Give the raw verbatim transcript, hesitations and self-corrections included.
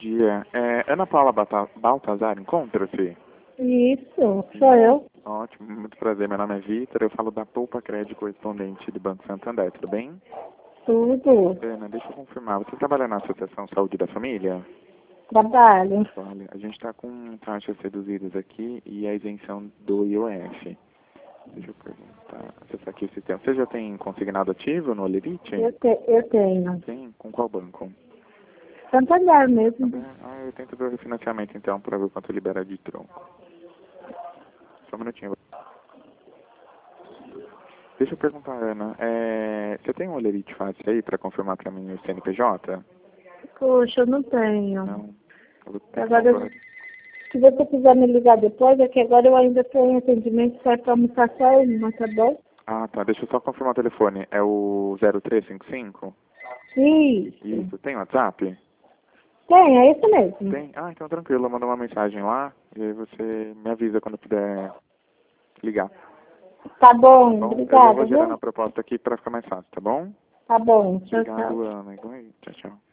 dia. É, Ana Paula Bata- Baltazar, encontra-se? Isso, sou eu. Ótimo, muito prazer. Meu nome é Vitor, eu falo da Poupa Crédito correspondente do Banco Santander, tudo bem? Tudo. Ana, deixa eu confirmar, você trabalha na Associação Saúde da Família? Trabalho. Olha, a gente está com taxas reduzidas aqui e a isenção do I O F. Deixa eu perguntar, você tá aqui esse tempo. Você já tem consignado ativo no Olerite? Eu, te, eu tenho. Tem? Com qual banco? Santander mesmo. Ah, eu tento ver o refinanciamento então, para ver quanto libera de tronco. Só um minutinho. Deixa eu perguntar, Ana, é, você tem um Olerite fácil aí para confirmar para mim o C N P J? Poxa, eu não tenho. Não. Eu vou tentar Agora, agora. se você quiser me ligar depois, é que agora eu ainda tenho atendimento só para almoçar só ele, mas tá bom? Ah, tá. Deixa eu só confirmar o telefone. É o zero três cinco cinco? Isso. Isso. Tem WhatsApp? Tem, é isso mesmo. Tem? Ah, então tranquilo. Manda uma mensagem lá e aí você me avisa quando puder ligar. Tá bom, Bom, eu já obrigada, vou gerando viu? a proposta aqui para ficar mais fácil, tá bom? Tá bom, tchau, tchau. Obrigado, Ana. Igual aí. Tchau, tchau.